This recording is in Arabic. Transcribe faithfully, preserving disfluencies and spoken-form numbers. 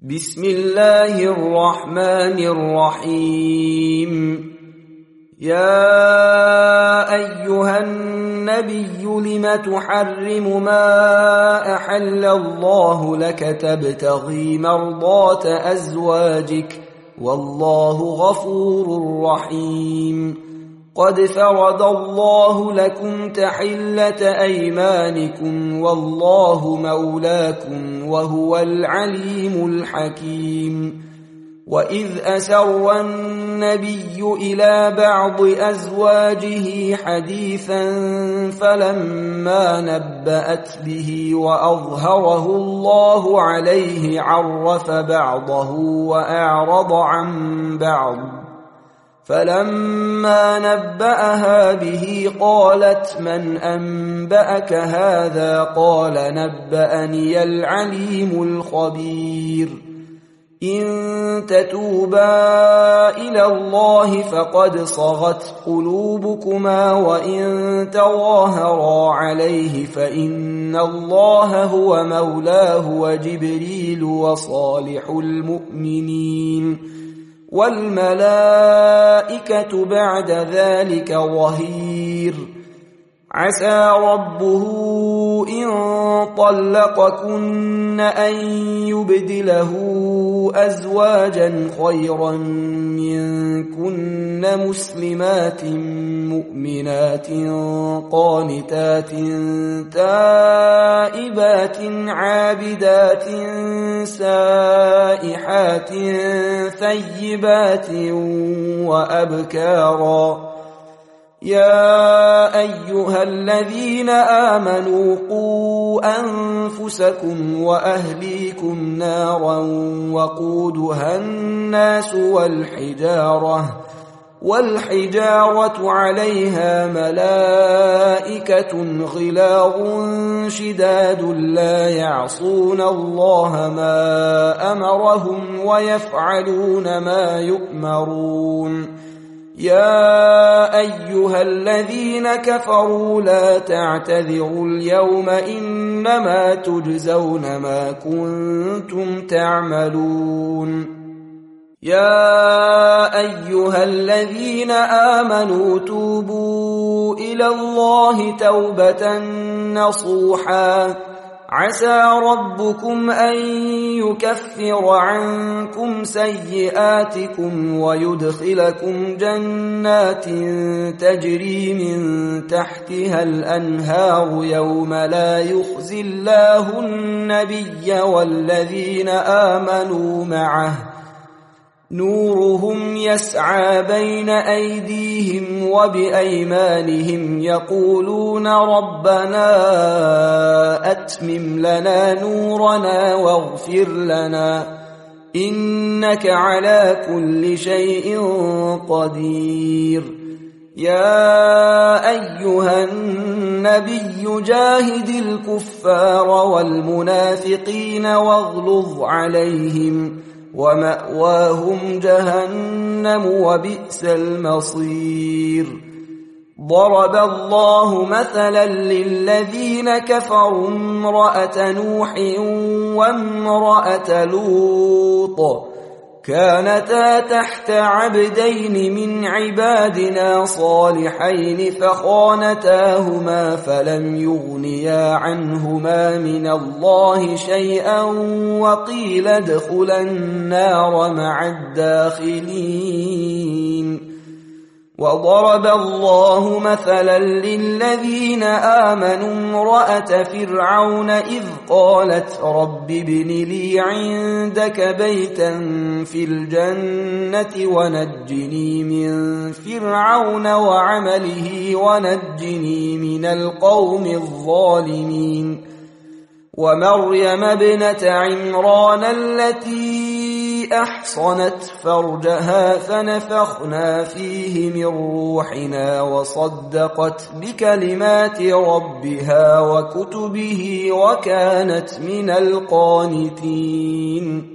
بسم الله الرحمن الرحيم. يا أيها النبي لم تحرم ما أحل الله لك تبتغي مرضات أزواجك والله غفور رحيم. قد فرض الله لكم تحلة أيمانكم والله مولاكم وهو العليم الحكيم. وإذ أسر النبي إلى بعض أزواجه حديثا فلما نبأت به وأظهره الله عليه عرف بعضه وأعرض عن بعض، فلما نبأها به قالت من أنبأك هذا؟ قال نبأني العليم الخبير. إن تتوبا إلى الله فقد صغت قلوبكما وإن تظاهرا عليه فإن الله هو مولاه وجبريل وصالح المؤمنين والملائكة بعد ذلك ظهير. عسى ربه إن طلقكن أن يبدله أزواجا خيرا منكن مسلمات مؤمنات قانتات تائبات عابدات سائحات ثيبات وأبكارا. يا أيها الذين آمنوا قوا أنفسكم وأهليكم نارا وقودها الناس والحجارة والحجارة عليها ملائكة غلاظ شداد لا يعصون الله ما أمرهم ويفعلون ما يؤمرون. يا أيها الذين كفروا لا تعتذروا اليوم إنما تجزون ما كنتم تعملون. يا أيها الذين آمنوا توبوا إلى الله توبة نصوحا عسى ربكم أن يكفر عنكم سيئاتكم ويدخلكم جنات تجري من تحتها الأنهار يوم لا يخزي الله النبي والذين آمنوا معه نورهم يسعى بين أيديهم وبأيمانهم يقولون ربنا أتمم لنا نورنا واغفر لنا إنك على كل شيء قدير. يا أيها النبي جاهد الكفار والمنافقين واغلظ عليهم ومأواهم جهنم وبئس المصير. ضرب الله مثلا للذين كفروا امرأة نوح وامرأة لوط كانتا تحت عبدين من عبادنا صالحين فخانتاهما فلم يغنيا عنهما من الله شيئا وقيل ادخلا النار مع الداخلين. وضرب الله مثلا للذين آمنوا امرأة فرعون إذ قالت رب ابن لي عندك بيتا في الجنة ونجني من فرعون وعمله ونجني من القوم الظالمين. ومريم ابنة عمران التي أحصنت فرجها فنفخنا فيه من روحنا وصدقت بكلمات ربها وكتبه وكانت من القانتين.